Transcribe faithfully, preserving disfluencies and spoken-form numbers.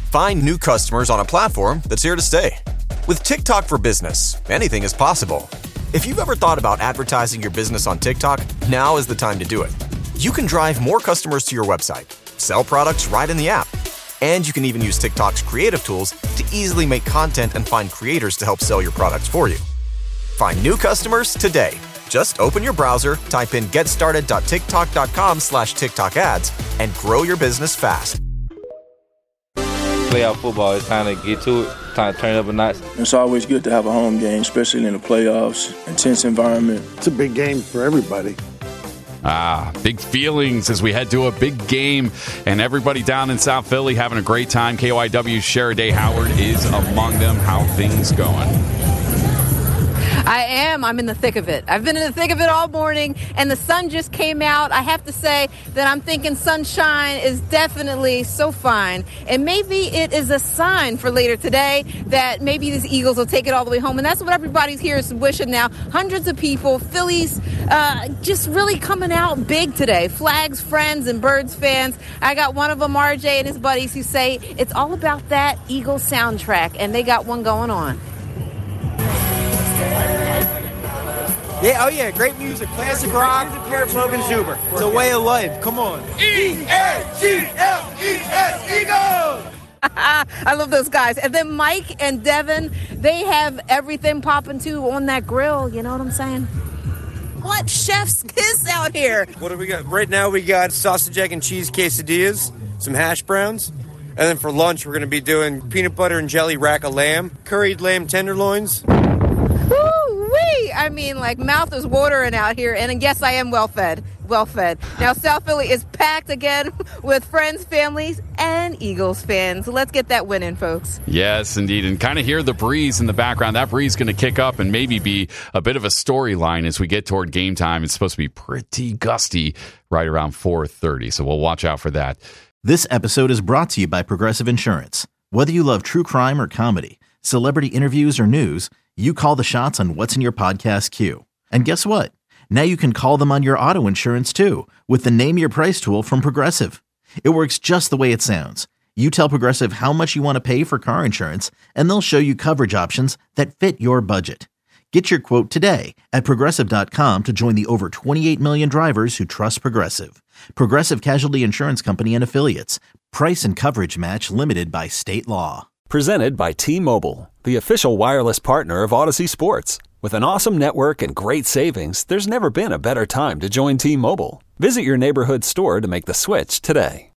find new customers on a platform that's here to stay. With TikTok for Business, anything is possible. If you've ever thought about advertising your business on TikTok, now is the time to do it. You can drive more customers to your website, sell products right in the app, and you can even use TikTok's creative tools to easily make content and find creators to help sell your products for you. Find new customers today. Just open your browser, type in getstarted.tiktok.com slash TikTok ads, and grow your business fast. Playoff football, it's time to get to it, time to turn it up a notch. It's always good to have a home game, especially in the playoffs, intense environment. It's a big game for everybody. Ah, big feelings as we head to a big game, and everybody down in South Philly having a great time. K O I W's Sheriday Howard is among them. How things going? I am. I'm in the thick of it. I've been in the thick of it all morning, and the sun just came out. I have to say that I'm thinking sunshine is definitely so fine, and maybe it is a sign for later today that maybe these Eagles will take it all the way home, and that's what everybody's here is wishing now. Hundreds of people, Phillies, uh, just really coming out big today. Flags, friends, and Birds fans. I got one of them, R J, and his buddies who say it's all about that Eagles soundtrack, and they got one going on. Yeah, oh yeah, great music, classic rock, Garrett Logan Zuber. It's a way of life, come on. E A G L E S, Eagles! I love those guys. And then Mike and Devin, they have everything popping too on that grill, you know what I'm saying? What chef's kiss out here? What do we got? Right now we got sausage, egg, and cheese quesadillas, some hash browns, and then for lunch we're going to be doing peanut butter and jelly rack of lamb, curried lamb tenderloins. I mean, like, mouth is watering out here, and yes, I am well-fed, well-fed. Now, South Philly is packed again with friends, families, and Eagles fans. So let's get that win in, folks. Yes, indeed, and kind of hear the breeze in the background. That breeze going to kick up and maybe be a bit of a storyline as we get toward game time. It's supposed to be pretty gusty right around four thirty, so we'll watch out for that. This episode is brought to you by Progressive Insurance. Whether you love true crime or comedy, celebrity interviews or news, you call the shots on what's in your podcast queue. And guess what? Now you can call them on your auto insurance too with the Name Your Price tool from Progressive. It works just the way it sounds. You tell Progressive how much you want to pay for car insurance, and they'll show you coverage options that fit your budget. Get your quote today at Progressive dot com to join the over twenty-eight million drivers who trust Progressive. Progressive Casualty Insurance Company and Affiliates. Price and coverage match limited by state law. Presented by T-Mobile, the official wireless partner of Odyssey Sports. With an awesome network and great savings, there's never been a better time to join T-Mobile. Visit your neighborhood store to make the switch today.